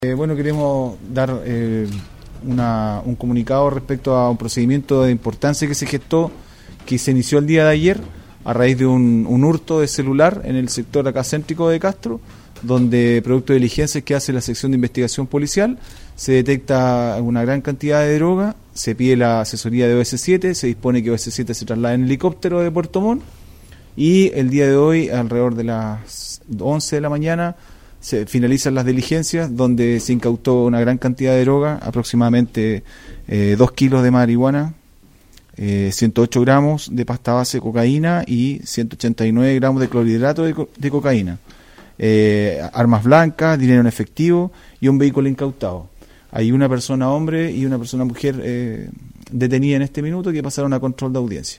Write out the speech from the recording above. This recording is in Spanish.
Bueno, queremos dar un comunicado respecto a un procedimiento de importancia que se gestó, que se inició el día de ayer a raíz de un hurto de celular en el sector acá céntrico de Castro, donde producto de diligencias que hace la sección de investigación policial se detecta una gran cantidad de droga, se pide la asesoría de OS7, se dispone que OS7 se traslade en helicóptero de Puerto Montt y el día de hoy, alrededor de las 11 de la mañana, se finalizan las diligencias donde se incautó una gran cantidad de droga, aproximadamente 2 kilos de marihuana, 108 gramos de pasta base de cocaína y 189 gramos de clorhidrato de cocaína, armas blancas, dinero en efectivo y un vehículo incautado. Hay una persona hombre y una persona mujer detenida en este minuto que pasaron a control de audiencia.